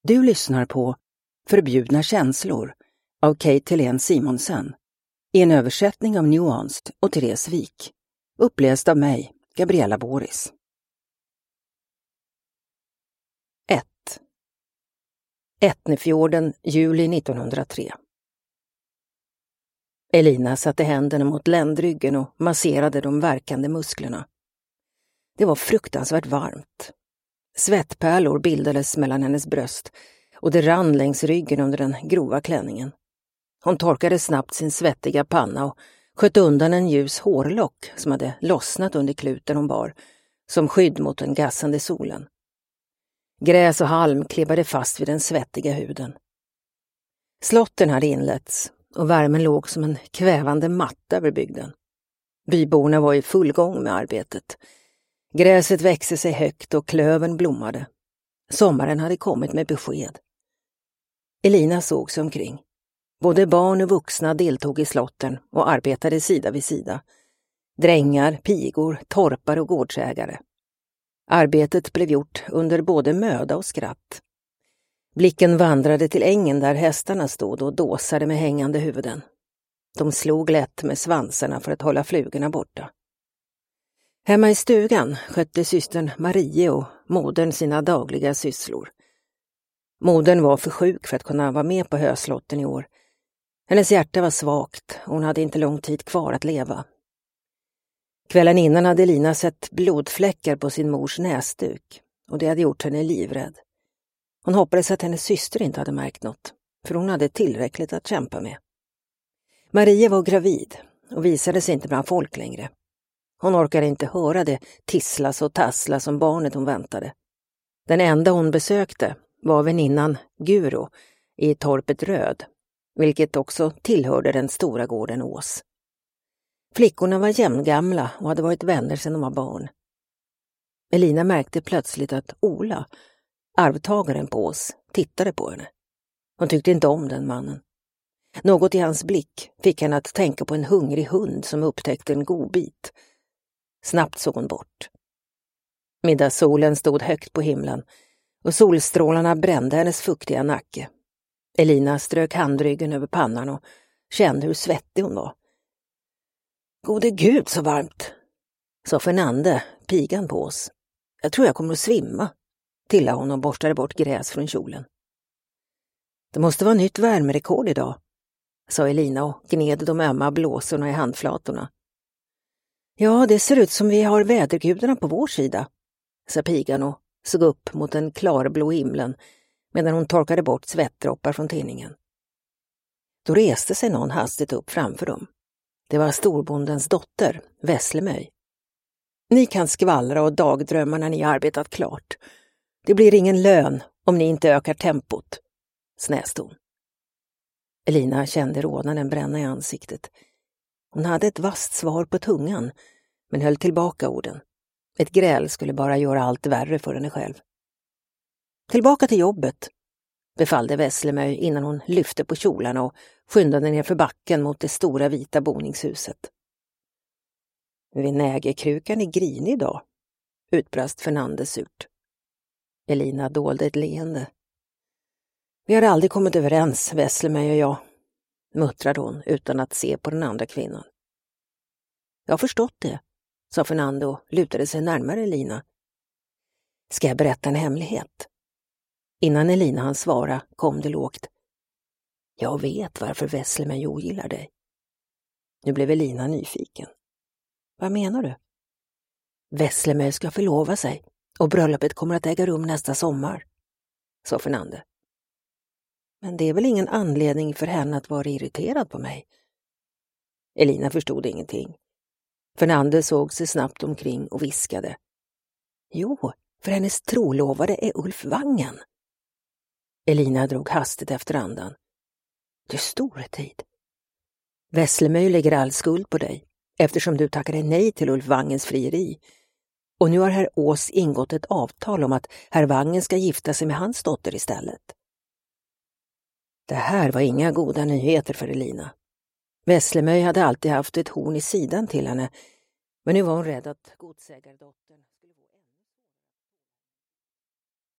Du lyssnar på Förbjudna känslor av Kate Helene Simonsen i en översättning av Nuanced och Therese Wik, uppläst av mig, Gabriella Boris. 1. Etnefjorden, juli 1903. Elina satte händerna mot ländryggen och masserade de värkande musklerna. Det var fruktansvärt varmt. Svettpärlor bildades mellan hennes bröst och det rann längs ryggen under den grova klänningen. Hon torkade snabbt sin svettiga panna och sköt undan en ljus hårlock som hade lossnat under kluten hon bar, som skydd mot den gassande solen. Gräs och halm klibbade fast vid den svettiga huden. Slotten hade inletts och värmen låg som en kvävande matta över bygden. Byborna var i full gång med arbetet. Gräset växte sig högt och klöven blommade. Sommaren hade kommit med besked. Elina såg sig omkring. Både barn och vuxna deltog i slotten och arbetade sida vid sida. Drängar, pigor, torpar och gårdsägare. Arbetet blev gjort under både möda och skratt. Blicken vandrade till ängen där hästarna stod och dåsade med hängande huvuden. De slog lätt med svansarna för att hålla flugorna borta. Hemma i stugan skötte systern Marie och modern sina dagliga sysslor. Modern var för sjuk för att kunna vara med på höslotten i år. Hennes hjärta var svagt och hon hade inte lång tid kvar att leva. Kvällen innan hade Elina sett blodfläckar på sin mors näsduk och det hade gjort henne livrädd. Hon hoppades att hennes syster inte hade märkt något, för hon hade tillräckligt att kämpa med. Marie var gravid och visade sig inte bland folk längre. Hon orkade inte höra det tisslas och tasslas som barnet hon väntade. Den enda hon besökte var väninnan Guro i torpet Röd, vilket också tillhörde den stora gården Ås. Flickorna var jämngamla och hade varit vänner sedan de var barn. Elina märkte plötsligt att Ola, arvtagaren på Ås, tittade på henne. Hon tyckte inte om den mannen. Något i hans blick fick henne att tänka på en hungrig hund som upptäckte en godbit. Snabbt såg hon bort. Middagssolen stod högt på himlen och solstrålarna brände hennes fuktiga nacke. Elina strök handryggen över pannan och kände hur svettig hon var. Gode Gud, så varmt, sa Fernande, pigan på oss. Jag tror jag kommer att svimma, tillade hon och borstade bort gräs från kjolen. Det måste vara nytt värmerekord idag, sa Elina och gned de ömma blåsorna i handflatorna. Ja, det ser ut som vi har vädergudarna på vår sida, sa pigan och såg upp mot den klarblå himlen medan hon torkade bort svettdroppar från tinningen. Då reste sig någon hastigt upp framför dem. Det var storbondens dotter, Veslemöj. Ni kan skvallra och dagdrömma när ni har arbetat klart. Det blir ingen lön om ni inte ökar tempot, snäste hon. Elina kände rodnaden bränna i ansiktet. Hon hade ett vasst svar på tungan, men höll tillbaka orden. Ett gräl skulle bara göra allt värre för henne själv. Tillbaka till jobbet, befallde Veslemöj innan hon lyfte på kjolarna och skyndade ner för backen mot det stora vita boningshuset. Vinägerkrukan är grinig idag, utbrast Fernande surt. Elina dolde ett leende. Vi har aldrig kommit överens, Veslemöj och jag, muttrade hon utan att se på den andra kvinnan. Jag har förstått det, sa Fernando och lutade sig närmare Elina. Ska jag berätta en hemlighet? Innan Elina hann svara kom det lågt. Jag vet varför Veslemöj ogillar dig. Nu blev Elina nyfiken. Vad menar du? Veslemöj ska förlova sig och bröllopet kommer att äga rum nästa sommar, sa Fernande. Men det är väl ingen anledning för henne att vara irriterad på mig? Elina förstod ingenting. Fernande såg sig snabbt omkring och viskade. Jo, för hennes trolovade är Ulf Wangen. Elina drog hastigt efter andan. Du store tid. Veslemöj lägger all skuld på dig, eftersom du tackade nej till Ulf Wangens frieri. Och nu har herr Ås ingått ett avtal om att herr Wangen ska gifta sig med hans dotter istället. Det här var inga goda nyheter för Elina. Veslemöj hade alltid haft ett horn i sidan till henne, men nu var hon rädd att godsägardottern